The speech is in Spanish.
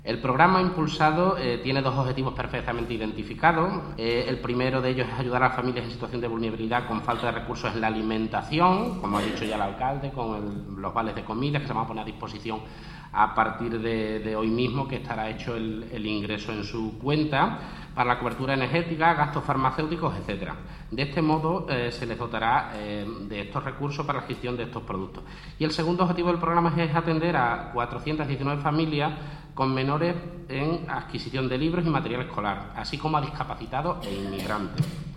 El programa impulsado tiene dos objetivos perfectamente identificados. El primero de ellos es ayudar a las familias en situación de vulnerabilidad con falta de recursos en la alimentación, como ha dicho ya el alcalde, con los vales de comida que se van a poner a disposición a partir de hoy mismo, que estará hecho el ingreso en su cuenta, para la cobertura energética, gastos farmacéuticos, etcétera. De este modo se les dotará de estos recursos para la gestión de estos productos. Y el segundo objetivo del programa es atender a 419 familias con menores en adquisición de libros y material escolar, así como a discapacitados e inmigrantes.